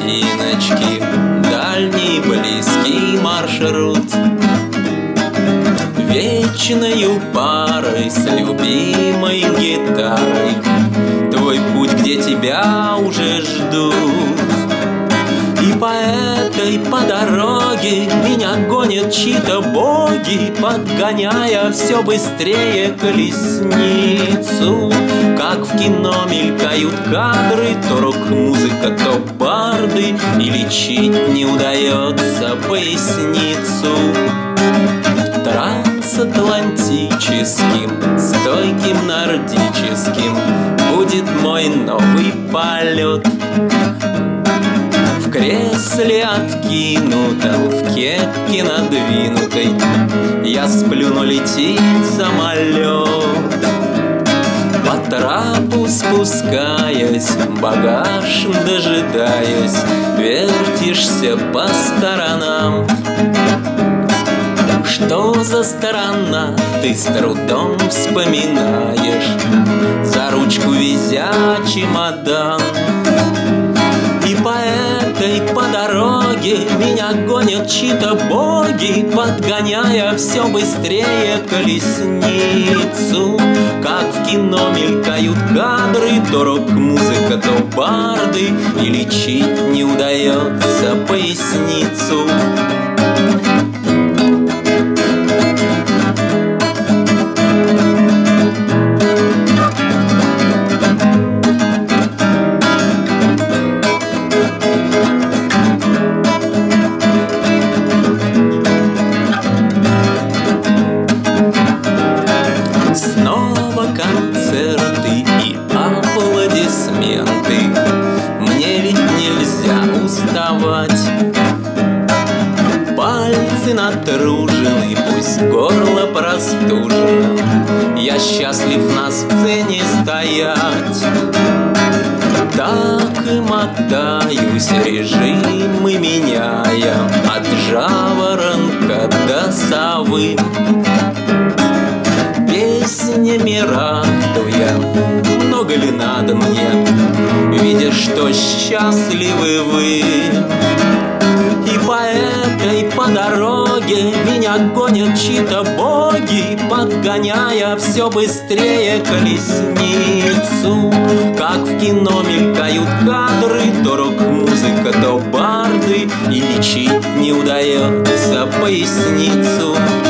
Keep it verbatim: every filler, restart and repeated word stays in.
тропиночки, дальний близкий маршрут. Вечною парой с любимой гитарой твой путь, где тебя уже ждут. И по этой, по дороге меня гонят чьи-то боги, подгоняя все быстрее колесницу. Как в кино мелькают кадры, то рок-музыка, то барды, и лечить не удается поясницу. Трансатлантическим, стойким нордическим будет мой новый полет. В кресле откинутом, в кепке надвинутой я сплю, но летит самолет. По трапу спускаясь, багаж дожидаясь, вертишься по сторонам. Что за сторона, ты с трудом вспоминаешь, за ручку везя чемодан. И по этой, по дороге меня гонят чьи-то боги, подгоняя все быстрее колесницу. Как в кино мелькают кадры, то рок-музыка, то барды, и лечить не удается поясницу. Концерты и аплодисменты, мне ведь нельзя уставать. Пальцы натружены, пусть горло простужено, я счастлив на сцене стоять. Так и мотаюсь, режимы меняя, от жаворонка до совы. Песнями радуя, много ли надо мне, видя, что счастливы вы. И по этой, по дороге меня гонят чьи-то боги, подгоняя все быстрее колесницу. Как в кино мелькают кадры, то рок-музыка, то барды, и лечить не удается поясницу.